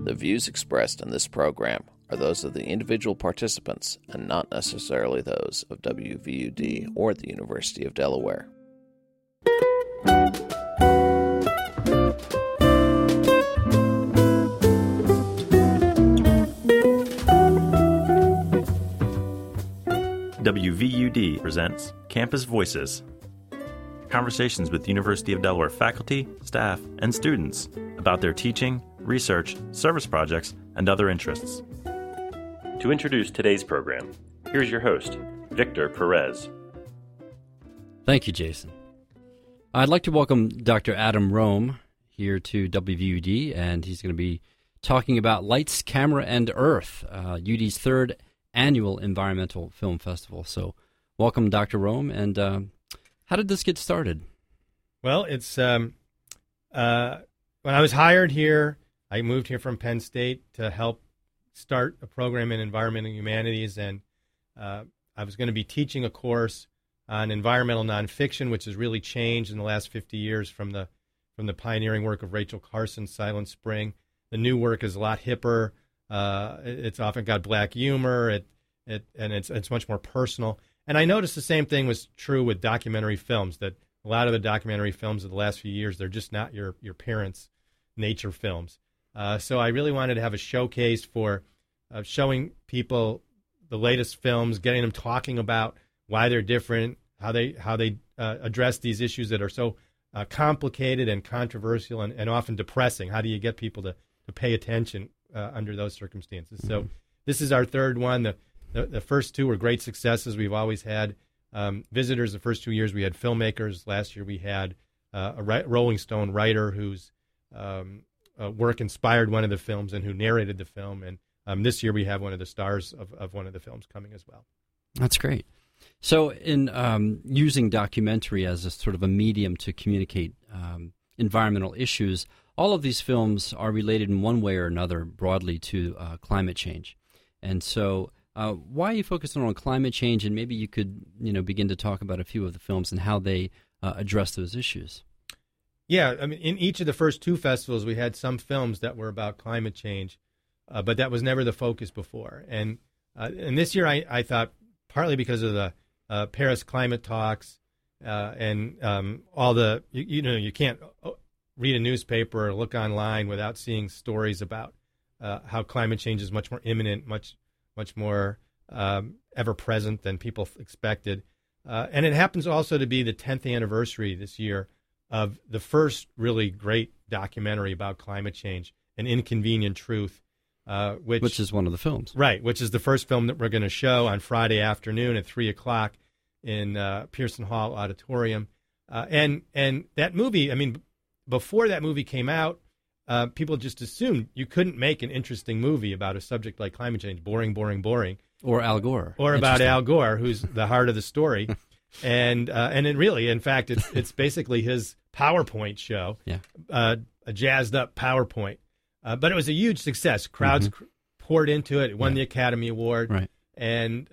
The views expressed in this program are those of the individual participants and not necessarily those of WVUD or the University of Delaware. WVUD presents Campus Voices, conversations with University of Delaware faculty, staff, and students about their teaching, research, service projects, and other interests. To introduce today's program, here's your host, Victor Perez. Thank you, Jason. I'd like to welcome Dr. Adam Rome here to WVUD, and he's going to be talking about Lights, Camera, and Earth, UD's third annual Environmental Film Festival. So welcome, Dr. Rome, and how did this get started? Well, it's when I was hired here, I moved here from Penn State to help start a program in environmental humanities, and I was going to be teaching a course on environmental nonfiction, which has really changed in the last 50 years from the pioneering work of Rachel Carson, Silent Spring. The new work is a lot hipper. It's often got black humor, and it's much more personal. And I noticed the same thing was true with documentary films, that a lot of the documentary films of the last few years, they're just not your parents' nature films. So I really wanted to have a showcase for showing people the latest films, getting them talking about why they're different, how they address these issues that are so complicated and controversial and often depressing. How do you get people to pay attention under those circumstances? So this is our third one. The first two were great successes. We've always had visitors. The first 2 years we had filmmakers. Last year we had a Rolling Stone writer whose work inspired one of the films and who narrated the film. And this year we have one of the stars of one of the films coming as well. That's great. So in using documentary as a sort of a medium to communicate environmental issues, all of these films are related in one way or another broadly to climate change. And so why are you focusing on climate change? And maybe you could begin to talk about a few of the films and how they address those issues. Yeah, I mean, in each of the first two festivals, we had some films that were about climate change, but that was never the focus before. And this year I thought, partly because of the Paris climate talks and all the, you can't read a newspaper or look online without seeing stories about how climate change is much more imminent, much more ever-present than people expected. And it happens also to be the 10th anniversary this year of the first really great documentary about climate change, An Inconvenient Truth, which is one of the films. Right, which is the first film that we're going to show on Friday afternoon at 3 o'clock in Pearson Hall Auditorium. And that movie, I mean, before that movie came out, people just assumed you couldn't make an interesting movie about a subject like climate change. Boring. Or Al Gore. Or about Al Gore, who's the heart of the story. And it really, in fact, it's basically his PowerPoint show, a jazzed up PowerPoint. But it was a huge success. Crowds poured into it. It won the Academy Award. Right. And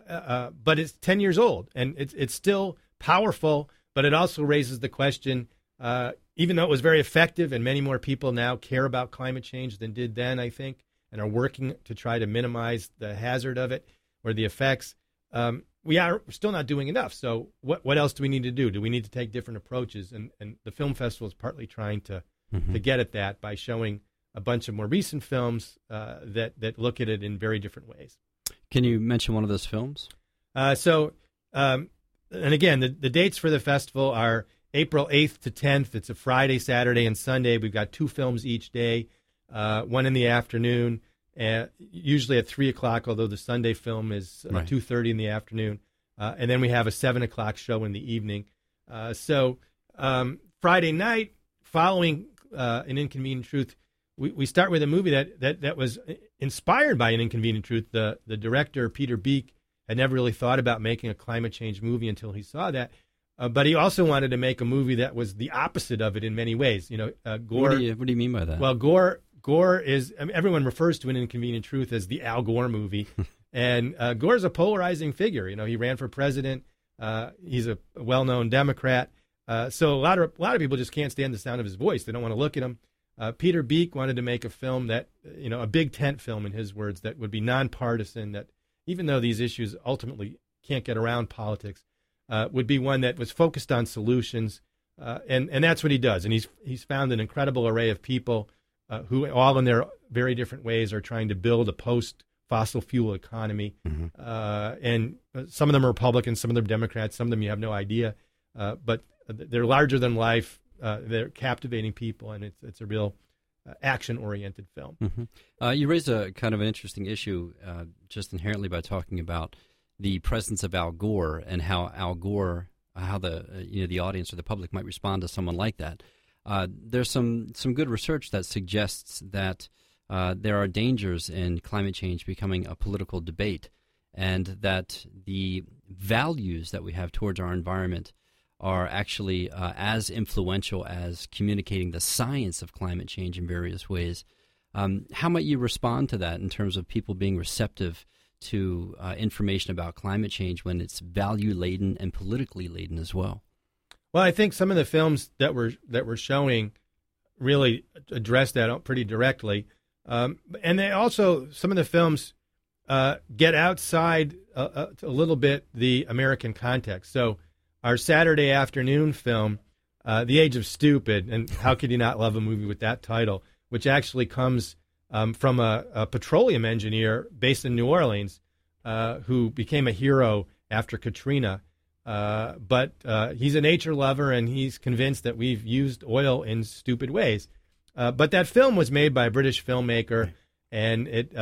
but it's 10 years old, and it's still powerful. But it also raises the question, even though it was very effective, and many more people now care about climate change than did then, I think, and are working to try to minimize the hazard of it or the effects. We are still not doing enough. So what else do we need to do? Do we need to take different approaches? And the film festival is partly trying to get at that by showing a bunch of more recent films that look at it in very different ways. Can you mention one of those films? And again, the dates for the festival are April 8th to 10th. It's a Friday, Saturday, and Sunday. We've got two films each day, one in the afternoon, usually at 3 o'clock, although the Sunday film is 2:30 in the afternoon. And then we have a 7 o'clock show in the evening. Friday night, following An Inconvenient Truth, we start with a movie that was inspired by An Inconvenient Truth. The director, Peter Beek, had never really thought about making a climate change movie until he saw that. But he also wanted to make a movie that was the opposite of it in many ways. Gore. What do you mean by that? Well, Gore is, I mean, everyone refers to An Inconvenient Truth as the Al Gore movie. And Gore is a polarizing figure. He ran for president. He's a well-known Democrat. So a lot of people just can't stand the sound of his voice. They don't want to look at him. Peter Beek wanted to make a film that, a big tent film in his words, that would be nonpartisan, that even though these issues ultimately can't get around politics, would be one that was focused on solutions. And that's what he does. And he's found an incredible array of people who all in their very different ways are trying to build a post-fossil fuel economy. And some of them are Republicans, some of them are Democrats, some of them you have no idea. But they're larger than life. They're captivating people, and it's a real action-oriented film. You raised a kind of an interesting issue just inherently by talking about the presence of Al Gore and how Al Gore, how the audience or the public might respond to someone like that. There's some good research that suggests that there are dangers in climate change becoming a political debate, and that the values that we have towards our environment are actually as influential as communicating the science of climate change in various ways. How might you respond to that in terms of people being receptive to information about climate change when it's value-laden and politically laden as well? Well, I think some of the films that we're showing really address that pretty directly. And they also, some of the films get outside a little bit the American context. So our Saturday afternoon film, The Age of Stupid, and how could you not love a movie with that title, which actually comes from a petroleum engineer based in New Orleans who became a hero after Katrina. But he's a nature lover, and he's convinced that we've used oil in stupid ways. But that film was made by a British filmmaker, and it,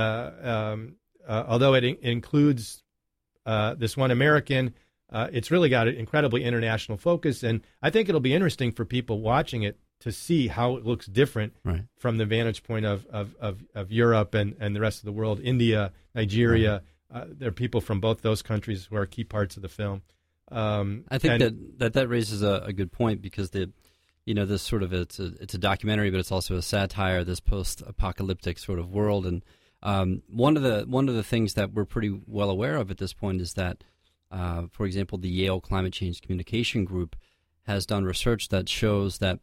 although it includes this one American, it's really got an incredibly international focus. And I think it'll be interesting for people watching it to see how it looks different from the vantage point of Europe and the rest of the world, India, Nigeria. There are people from both those countries who are key parts of the film. I think that raises a good point, because this sort of it's a documentary, but it's also a satire, this post-apocalyptic sort of world. And one of the things that we're pretty well aware of at this point is that, for example, the Yale Climate Change Communication Group has done research that shows that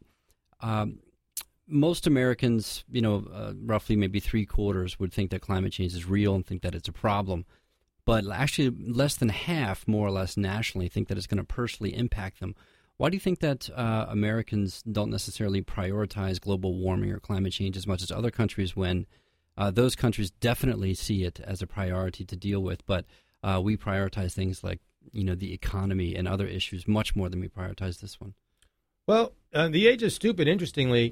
most Americans, roughly maybe 3/4 would think that climate change is real and think that it's a problem. But actually less than half, more or less nationally, think that it's going to personally impact them. Why do you think that Americans don't necessarily prioritize global warming or climate change as much as other countries, when those countries definitely see it as a priority to deal with, but we prioritize things like, the economy and other issues much more than we prioritize this one? Well, The Age of Stupid, interestingly,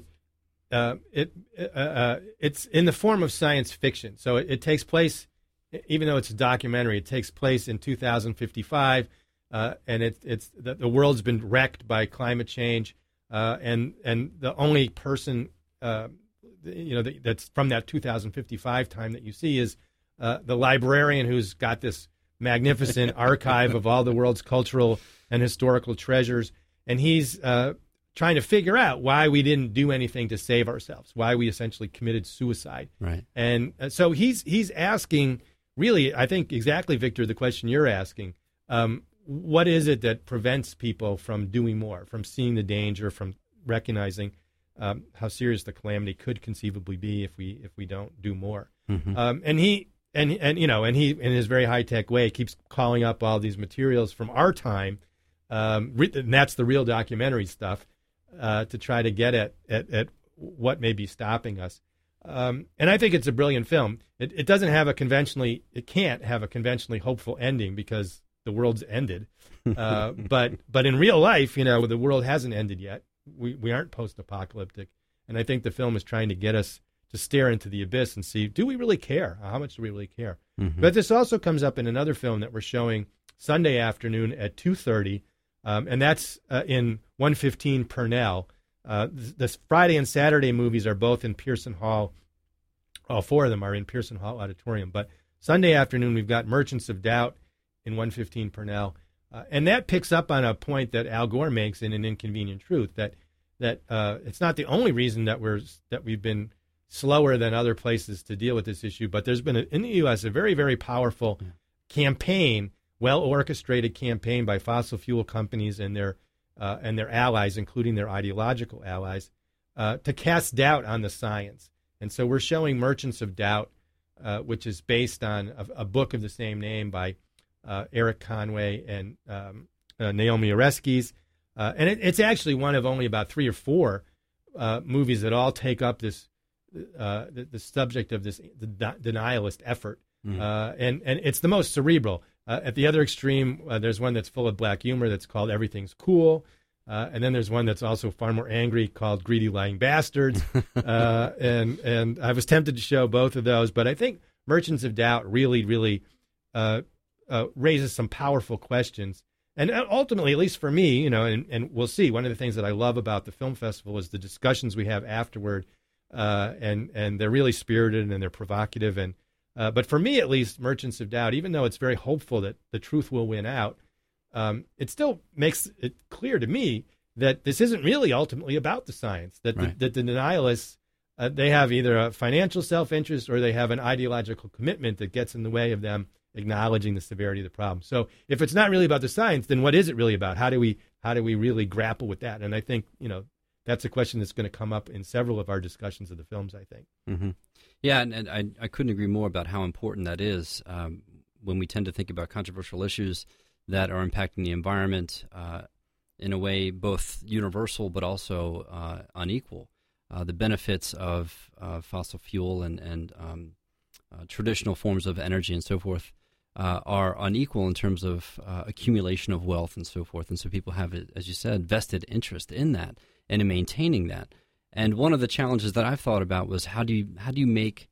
it's in the form of science fiction. So it takes place, even though it's a documentary, it takes place in 2055, and it's the world's been wrecked by climate change, and the only person that's from that 2055 time that you see is the librarian who's got this magnificent archive of all the world's cultural and historical treasures, and he's trying to figure out why we didn't do anything to save ourselves, why we essentially committed suicide. Right. And so he's asking, really, I think exactly, Victor, the question you're asking. What is it that prevents people from doing more, from seeing the danger, from recognizing how serious the calamity could conceivably be if we don't do more? And he in his very high tech way keeps calling up all these materials from our time, and that's the real documentary stuff, to try to get at what may be stopping us. And I think it's a brilliant film. It can't have a conventionally hopeful ending, because the world's ended. But in real life, the world hasn't ended yet. We aren't post-apocalyptic. And I think the film is trying to get us to stare into the abyss and see, do we really care? How much do we really care? But this also comes up in another film that we're showing Sunday afternoon at 2:30, and that's in 115 Purnell. The Friday and Saturday movies are both in Pearson Hall. All four of them are in Pearson Hall Auditorium. But Sunday afternoon, we've got Merchants of Doubt in 115 Purnell. And that picks up on a point that Al Gore makes in An Inconvenient Truth, that it's not the only reason that we've been slower than other places to deal with this issue, but there's been in the U.S. a very, very powerful campaign, well-orchestrated campaign by fossil fuel companies and their allies, including their ideological allies, to cast doubt on the science. And so we're showing Merchants of Doubt, which is based on a book of the same name by Eric Conway and Naomi Oreskes. And it's actually one of only about 3 or 4 movies that all take up this the subject of this denialist effort. And it's the most cerebral. At the other extreme, there's one that's full of black humor that's called Everything's Cool. And then there's one that's also far more angry called Greedy Lying Bastards. And I was tempted to show both of those, but I think Merchants of Doubt really raises some powerful questions. And ultimately, at least for me, and we'll see, one of the things that I love about the film festival is the discussions we have afterward. And they're really spirited and they're provocative. But for me, at least, Merchants of Doubt, even though it's very hopeful that the truth will win out, it still makes it clear to me that this isn't really ultimately about the science, that the denialists, they have either a financial self-interest or they have an ideological commitment that gets in the way of them acknowledging the severity of the problem. So if it's not really about the science, then what is it really about? How do we really grapple with that? And I think, that's a question that's going to come up in several of our discussions of the films, I think. Mm-hmm. Yeah, and I couldn't agree more about how important that is when we tend to think about controversial issues that are impacting the environment in a way both universal but also unequal. The benefits of fossil fuel and traditional forms of energy and so forth are unequal in terms of accumulation of wealth and so forth. And so people have, as you said, vested interest in that and in maintaining that. And one of the challenges that I've thought about was how do you make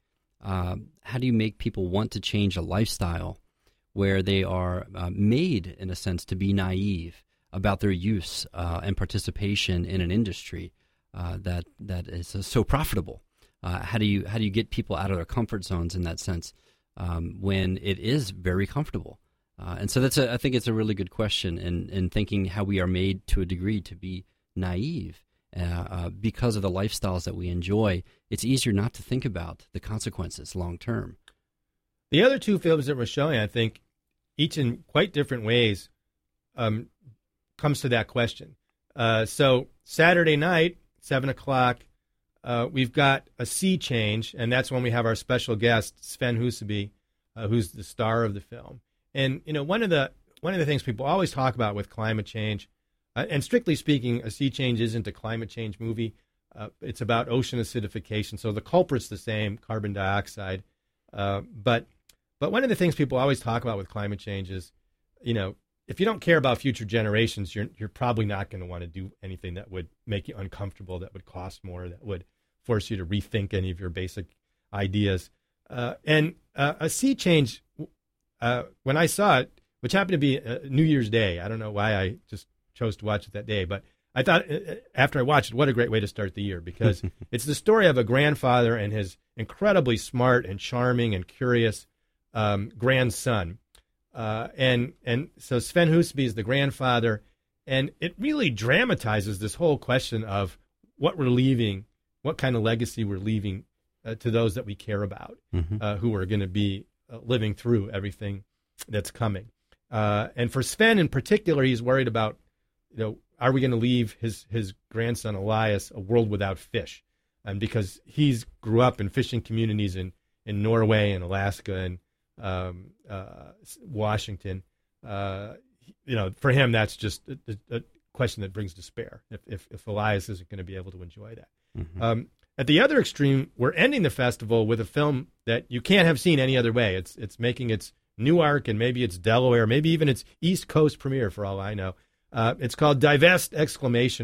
people want to change a lifestyle where they are made, in a sense, to be naive about their use and participation in an industry that is so profitable. How do you get people out of their comfort zones in that sense when it is very comfortable? And so I think it's a really good question in thinking how we are made to a degree to be naive because of the lifestyles that we enjoy. It's easier not to think about the consequences long term. The other 2 films that we're showing, I think, each in quite different ways, comes to that question. So Saturday night, 7:00, we've got a sea change, and that's when we have our special guest, Sven Huseby, who's the star of the film. And one of the things people always talk about with climate change, and strictly speaking, a sea change isn't a climate change movie. It's about ocean acidification, so the culprit's the same, carbon dioxide. But one of the things people always talk about with climate change is, if you don't care about future generations, you're probably not going to want to do anything that would make you uncomfortable, that would cost more, that would force you to rethink any of your basic ideas. And a sea change, when I saw it, which happened to be New Year's Day, I don't know why I just chose to watch it that day, but I thought after I watched it, what a great way to start the year, because it's the story of a grandfather and his incredibly smart and charming and curious grandson. And so Sven Huseby is the grandfather, and it really dramatizes this whole question of what we're leaving, what kind of legacy we're leaving to those that we care about, who are going to be living through everything that's coming. And for Sven in particular, he's worried about, are we going to leave his grandson Elias a world without fish? And because he's grew up in fishing communities in Norway and Alaska and Washington, for him that's just a question that brings despair. If Elias isn't going to be able to enjoy that. At the other extreme, we're ending the festival with a film that you can't have seen any other way. It's making its Newark and maybe it's Delaware, maybe even its East Coast premiere for all I know. It's called Divest! And it's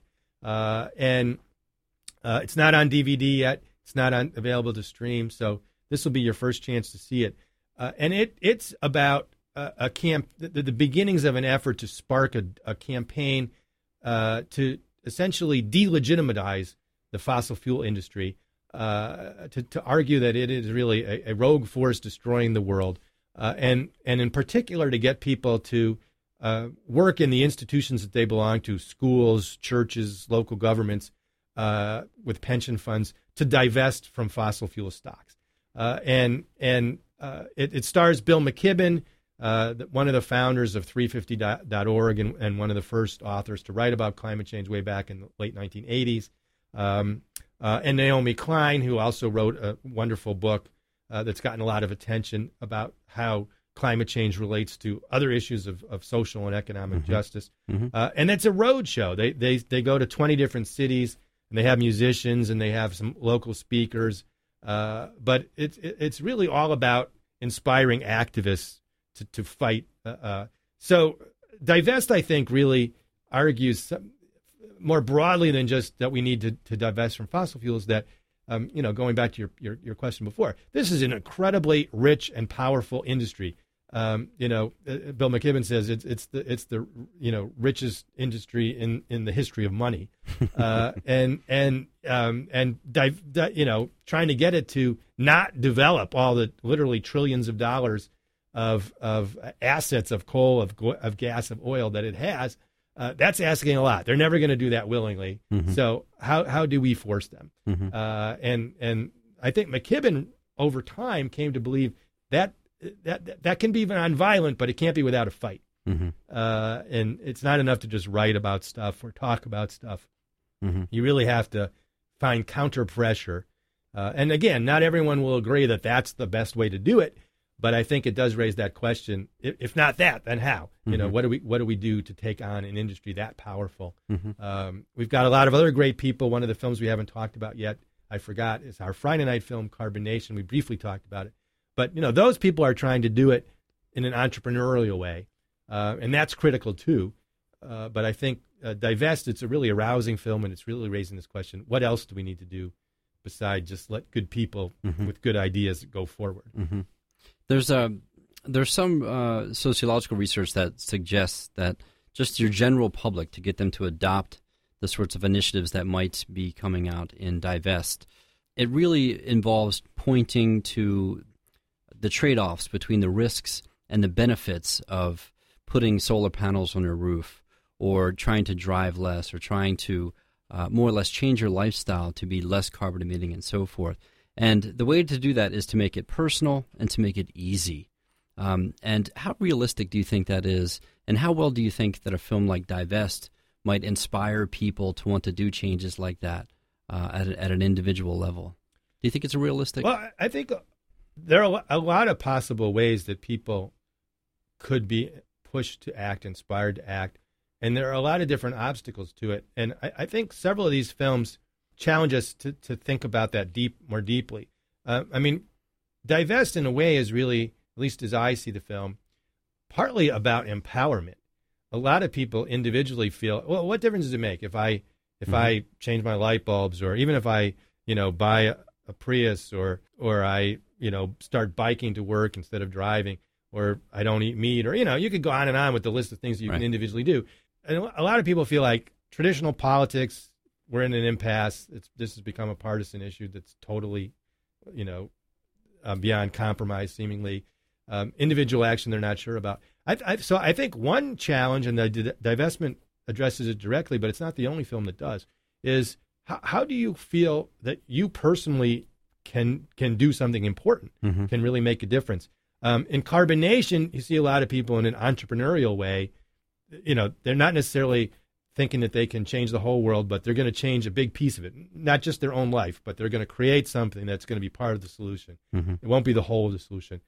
not on DVD yet. It's not available to stream, so this will be your first chance to see it. And it's about the beginnings of an effort to spark a campaign to essentially delegitimize the fossil fuel industry, to argue that it is really a rogue force destroying the world, and in particular to get people to work in the institutions that they belong to, schools, churches, local governments, with pension funds, to divest from fossil fuel stocks. It stars Bill McKibben, one of the founders of 350.org and one of the first authors to write about climate change way back in the late 1980s. and Naomi Klein, who also wrote a wonderful book that's gotten a lot of attention about how climate change relates to other issues of social and economic justice. And it's a road show. They go to 20 different cities, and they have musicians, and they have some local speakers. But it's really all about inspiring activists to fight. So Divest, I think, really argues more broadly than just that we need to divest from fossil fuels, that, going back to your question before, this is an incredibly rich and powerful industry. Bill McKibben says it's the richest industry in the history of money, and trying to get it to not develop all the literally trillions of dollars of assets of coal, of gas, of oil that it has. That's asking a lot. They're never going to do that willingly. So how do we force them? And I think McKibben over time came to believe that can be nonviolent, but it can't be without a fight. And it's not enough to just write about stuff or talk about stuff. You really have to find counter pressure. And again, not everyone will agree that that's the best way to do it, but I think it does raise that question. If not that, then how? What do we do to take on an industry that powerful? We've got a lot of other great people. One of the films we haven't talked about yet, I forgot, is our Friday night film, Carbon Nation. We briefly talked about it. But, those people are trying to do it in an entrepreneurial way, and that's critical too. But I think Divest, it's a really arousing film, and it's really raising this question, what else do we need to do besides just let good people with good ideas go forward? There's some sociological research that suggests that just your general public, to get them to adopt the sorts of initiatives that might be coming out in Divest, it really involves pointing to the trade-offs between the risks and the benefits of putting solar panels on your roof, or trying to drive less, or trying to more or less change your lifestyle to be less carbon emitting and so forth. And the way to do that is to make it personal and to make it easy. And how realistic do you think that is? And how well do you think that a film like Divest might inspire people to want to do changes like that at an individual level? Do you think it's realistic? Well, I think there are a lot of possible ways that people could be pushed to act, inspired to act, and there are a lot of different obstacles to it. And I think several of these films challenge us to think about that more deeply. Divest in a way is really, at least as I see the film, partly about empowerment. A lot of people individually feel, well, what difference does it make if I change my light bulbs, or even if I buy a Prius, or I start biking to work instead of driving, or I don't eat meat, or you could go on and on with the list of things that you can individually do. And a lot of people feel like traditional politics, we're in an impasse. This has become a partisan issue that's totally, beyond compromise, seemingly. Individual action they're not sure about. So I think one challenge, and the Divestment addresses it directly, but it's not the only film that does, is how do you feel that you personally can do something important, can really make a difference? In Carbon Nation, you see a lot of people in an entrepreneurial way. They're not necessarily thinking that they can change the whole world, but they're going to change a big piece of it, not just their own life, but they're going to create something that's going to be part of the solution. It won't be the whole of the solution.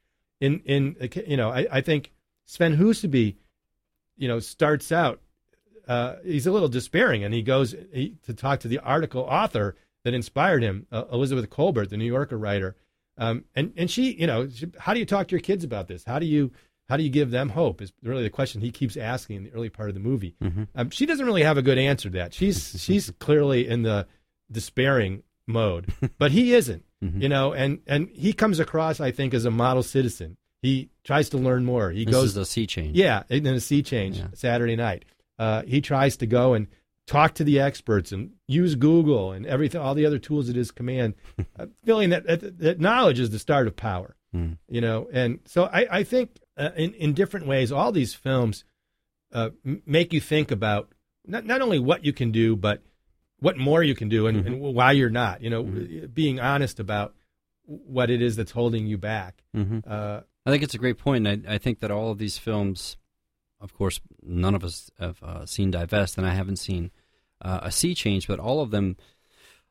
I think Sven Huseby, starts out, he's a little despairing, and he goes to talk to the article author that inspired him, Elizabeth Kolbert, the New Yorker writer. And she, how do you talk to your kids about this? How do you give them hope is really the question he keeps asking in the early part of the movie. She doesn't really have a good answer to that. She's clearly in the despairing mode, but he isn't, and he comes across, I think, as a model citizen. He tries to learn more. This is a sea change. Yeah, in a sea change, Saturday night. He tries to go and talk to the experts and use Google and everything, all the other tools at his command, feeling that knowledge is the start of power. And so I think in different ways, all these films make you think about not only what you can do, but what more you can do and why you're not, being honest about what it is that's holding you back. I think it's a great point. And I think that all of these films, of course, none of us have seen Divest, and I haven't seen A Sea Change, but all of them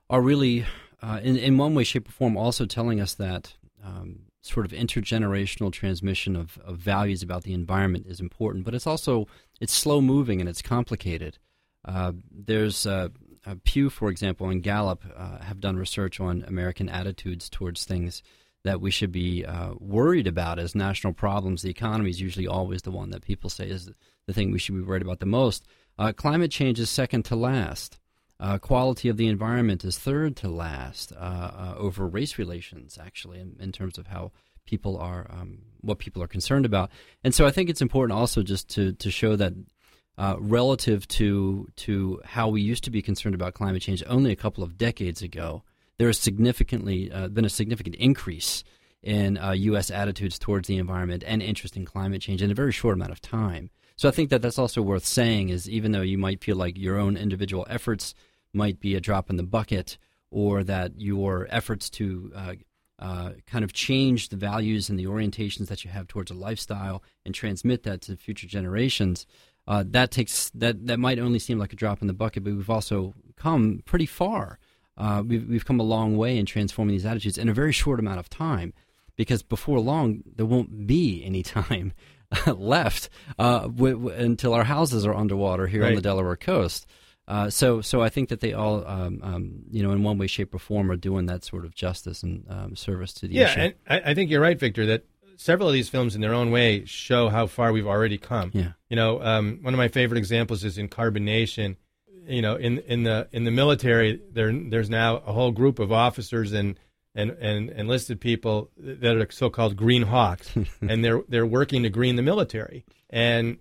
are really, in one way, shape, or form, also telling us that sort of intergenerational transmission of values about the environment is important. But it's slow moving and it's complicated. There's Pew, for example, and Gallup have done research on American attitudes towards things that we should be worried about as national problems. The economy is usually always the one that people say is the thing we should be worried about the most. Climate change is second to last. Quality of the environment is third to last over race relations, actually, in terms of how people are, what people are concerned about. And so I think it's important also just to show that relative to how we used to be concerned about climate change only a couple of decades ago, there has significantly been a significant increase in U.S. attitudes towards the environment and interest in climate change in a very short amount of time. So I think that that's also worth saying, is even though you might feel like your own individual efforts might be a drop in the bucket, or that your efforts to kind of change the values and the orientations that you have towards a lifestyle and transmit that to future generations, that might only seem like a drop in the bucket, but we've also come pretty far. We've come a long way in transforming these attitudes in a very short amount of time, because before long there won't be any time left until our houses are underwater here on the Delaware coast. So I think that they all, in one way, shape, or form, are doing that sort of justice and service to the issue. Yeah, and I think you're right, Victor, that several of these films in their own way show how far we've already come. Yeah. One of my favorite examples is in Carbon Nation. In the military, there's now a whole group of officers and enlisted people that are so-called green hawks, and they're working to green the military. And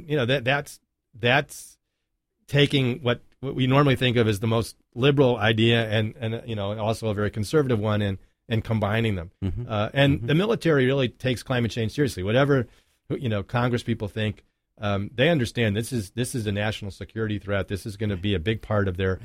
that's taking what we normally think of as the most liberal idea and also a very conservative one, and combining them. Mm-hmm. The military really takes climate change seriously. Whatever Congress people think, they understand this is a national security threat. This is going to be a big part of their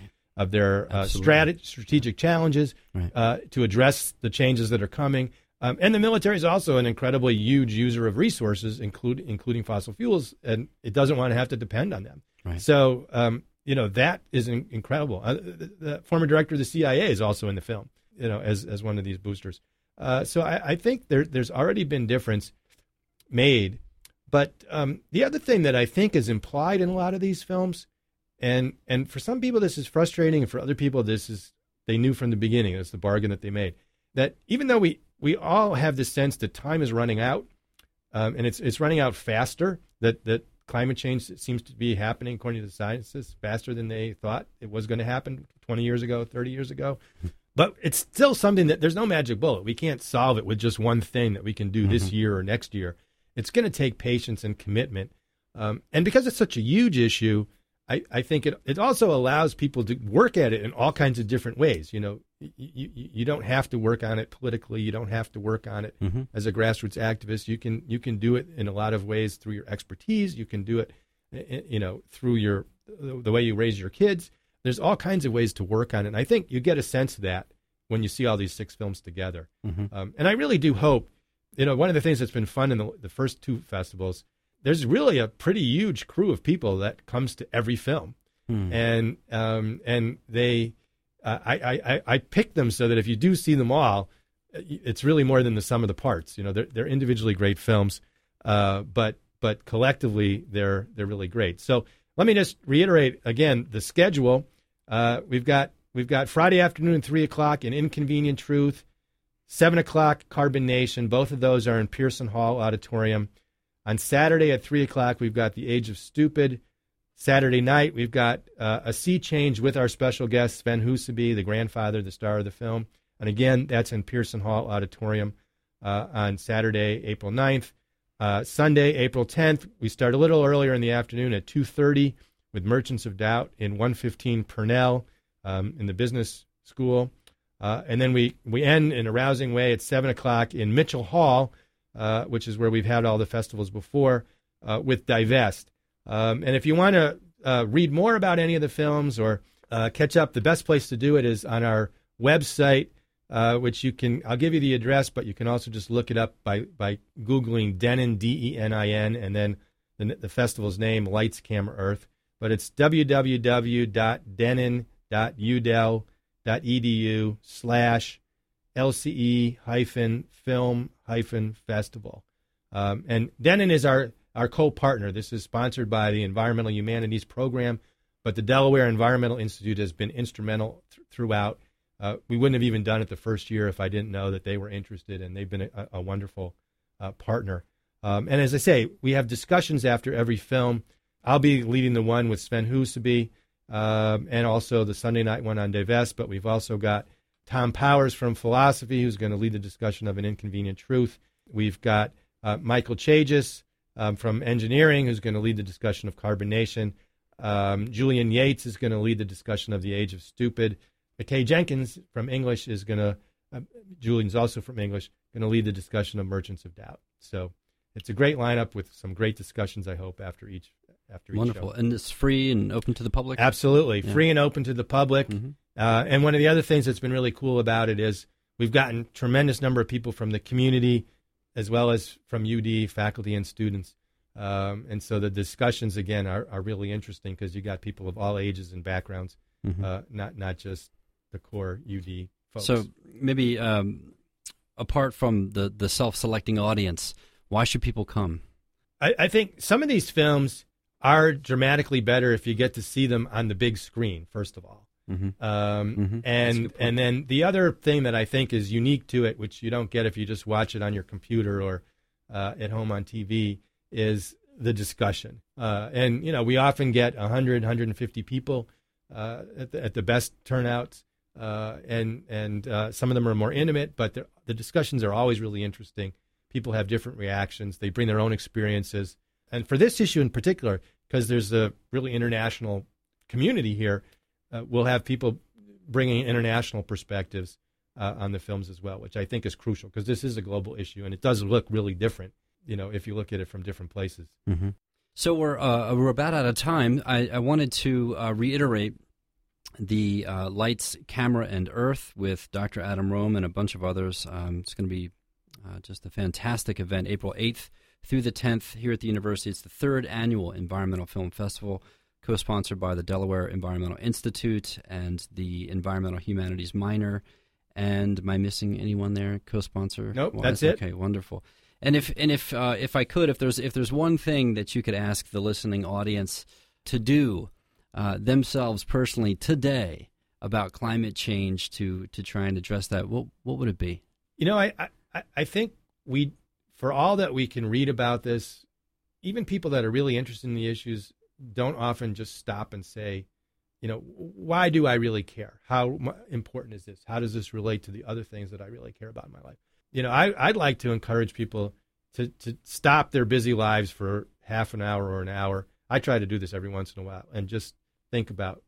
strategic challenges to address the changes that are coming. And the military is also an incredibly huge user of resources, including fossil fuels, and it doesn't want to have to depend on them. Right. So, that is incredible. The former director of the CIA is also in the film, as one of these boosters. So I think there's already been difference made. But the other thing that I think is implied in a lot of these films, and for some people this is frustrating, and for other people they knew from the beginning, it's the bargain that they made, that even though we all have this sense that time is running out, and it's running out faster, that climate change seems to be happening, according to the scientists, faster than they thought it was going to happen 20 years ago, 30 years ago. But it's still something that there's no magic bullet. We can't solve it with just one thing that we can do this year or next year. It's going to take patience and commitment. And because it's such a huge issue, I think it also allows people to work at it in all kinds of different ways. You don't have to work on it politically. You don't have to work on it as a grassroots activist. You can do it in a lot of ways through your expertise. You can do it, through the way you raise your kids. There's all kinds of ways to work on it. And I think you get a sense of that when you see all these 6 films together. And I really do hope, one of the things that's been fun in the first 2 festivals, there's really a pretty huge crew of people that comes to every film. And they, I picked them so that if you do see them all, it's really more than the sum of the parts. They're individually great films, but collectively they're really great. So let me just reiterate again the schedule. We've got Friday afternoon 3:00 in Inconvenient Truth, 7:00 Carbon Nation. Both of those are in Pearson Hall Auditorium. On Saturday at 3:00, we've got The Age of Stupid. Saturday night, we've got A Sea Change with our special guest, Sven Huseby, the grandfather, the star of the film. And again, that's in Pearson Hall Auditorium on Saturday, April 9th. Sunday, April 10th, we start a little earlier in the afternoon at 2:30 with Merchants of Doubt in 115 Purnell in the business school. And then we end in a rousing way at 7:00 in Mitchell Hall, which is where we've had all the festivals before, with Divest. And if you want to read more about any of the films or catch up, the best place to do it is on our website, which I'll give you the address, but you can also just look it up by Googling Denin, Denin, and then the festival's name, Lights, Camera, Earth. But it's www.denin.udel.edu. denton.edu/LCE-film-festival. And Denton is our co-partner. This is sponsored by the Environmental Humanities Program, but the Delaware Environmental Institute has been instrumental throughout. We wouldn't have even done it the first year if I didn't know that they were interested, and they've been a wonderful partner. And as I say, we have discussions after every film. I'll be leading the one with Sven Huseby, and also the Sunday night one on Divest, but we've also got Tom Powers from Philosophy, who's going to lead the discussion of An Inconvenient Truth. We've got Michael Chagis from Engineering, who's going to lead the discussion of Carbonation. Julian Yates is going to lead the discussion of The Age of Stupid. McKay Jenkins from English is going to, Julian's also from English, going to lead the discussion of Merchants of Doubt. So it's a great lineup with some great discussions, I hope, after each Wonderful. show. And it's free and open to the public? Absolutely. Yeah. Free and open to the public. Mm-hmm. And one of the other things that's been really cool about it is we've gotten tremendous number of people from the community as well as from UD faculty and students. And so the discussions, again, are really interesting because you got people of all ages and backgrounds, not just the core UD folks. So maybe apart from the self-selecting audience, why should people come? I think some of these films are dramatically better if you get to see them on the big screen, first of all. And then the other thing that I think is unique to it, which you don't get if you just watch it on your computer or at home on TV, is the discussion. And, we often get 100, 150 people at the best turnouts, and some of them are more intimate, but the discussions are always really interesting. People have different reactions. They bring their own experiences. And for this issue in particular, because there's a really international community here, we'll have people bringing international perspectives on the films as well, which I think is crucial because this is a global issue, and it does look really different, if you look at it from different places. Mm-hmm. So we're about out of time. I wanted to reiterate the Lights, Camera, and Earth with Dr. Adam Rome and a bunch of others. It's going to be just a fantastic event, April 8th through the 10th here at the university. It's the third annual Environmental Film Festival, co-sponsored by the Delaware Environmental Institute and the Environmental Humanities Minor. And am I missing anyone there? Co-sponsor? Nope, that's it. Okay, wonderful. And if I could, if there's one thing that you could ask the listening audience to do themselves personally today about climate change to try and address that, what would it be? I think for all that we can read about this, even people that are really interested in the issues don't often just stop and say, why do I really care? How important is this? How does this relate to the other things that I really care about in my life? I'd like to encourage people to stop their busy lives for half an hour or an hour. I try to do this every once in a while and just think about,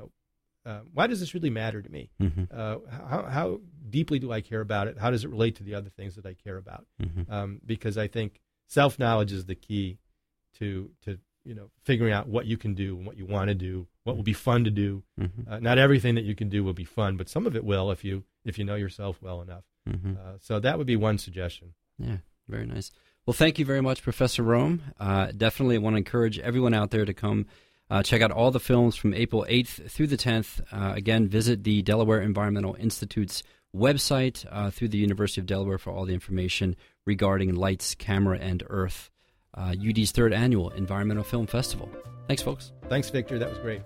why does this really matter to me? Mm-hmm. How deeply do I care about it? How does it relate to the other things that I care about? Mm-hmm. Because I think self-knowledge is the key to figuring out what you can do and what you want to do, what will be fun to do. Mm-hmm. Not everything that you can do will be fun, but some of it will if you know yourself well enough. Mm-hmm. So that would be one suggestion. Yeah, very nice. Well, thank you very much, Professor Rome. Definitely want to encourage everyone out there to come check out all the films from April 8th through the 10th. Again, visit the Delaware Environmental Institute's website through the University of Delaware for all the information regarding Lights, Camera, and Earth, UD's third annual Environmental Film Festival. Thanks, folks. Thanks, Victor. That was great.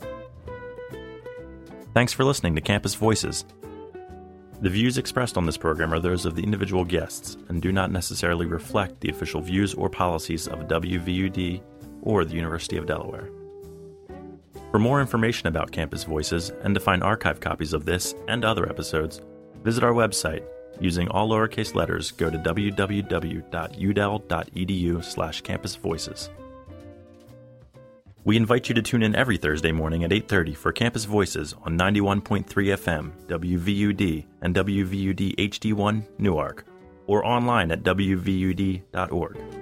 Thanks for listening to Campus Voices. The views expressed on this program are those of the individual guests and do not necessarily reflect the official views or policies of WVUD or the University of Delaware. For more information about Campus Voices and to find archive copies of this and other episodes, visit our website. Using all lowercase letters, go to www.udel.edu/campusvoices. We invite you to tune in every Thursday morning at 8:30 for Campus Voices on 91.3 FM, WVUD, and WVUD HD1 Newark, or online at wvud.org.